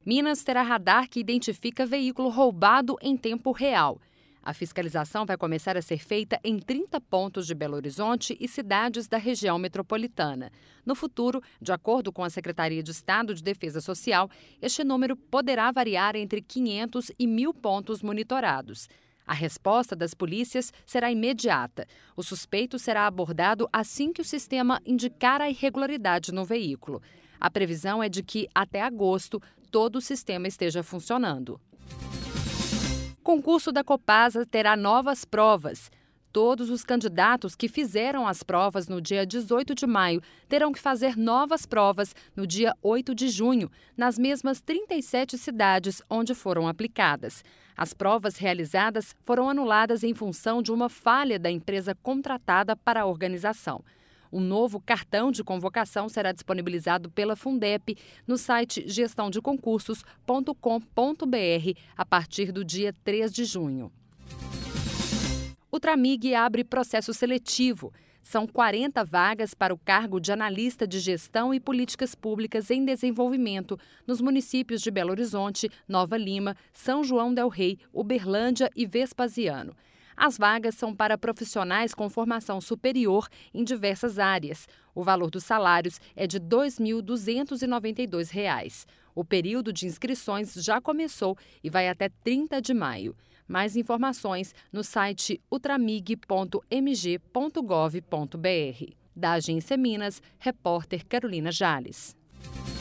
Minas terá radar que identifica veículo roubado em tempo real. A fiscalização vai começar a ser feita em 30 pontos de Belo Horizonte e cidades da região metropolitana. No futuro, de acordo com a Secretaria de Estado de Defesa Social, este número poderá variar entre 500 e 1.000 pontos monitorados. A resposta das polícias será imediata. O suspeito será abordado assim que o sistema indicar a irregularidade no veículo. A previsão é de que, até agosto, todo o sistema esteja funcionando. Concurso da Copasa terá novas provas. Todos os candidatos que fizeram as provas no dia 18 de maio terão que fazer novas provas no dia 8 de junho, nas mesmas 37 cidades onde foram aplicadas. As provas realizadas foram anuladas em função de uma falha da empresa contratada para a organização. Um novo cartão de convocação será disponibilizado pela Fundep no site gestãodeconcursos.com.br a partir do dia 3 de junho. O Tramig abre processo seletivo. São 40 vagas para o cargo de analista de gestão e políticas públicas em desenvolvimento nos municípios de Belo Horizonte, Nova Lima, São João del Rei, Uberlândia e Vespasiano. As vagas são para profissionais com formação superior em diversas áreas. O valor dos salários é de R$ 2.292. O período de inscrições já começou e vai até 30 de maio. Mais informações no site ultramig.mg.gov.br. Da Agência Minas, repórter Carolina Jales.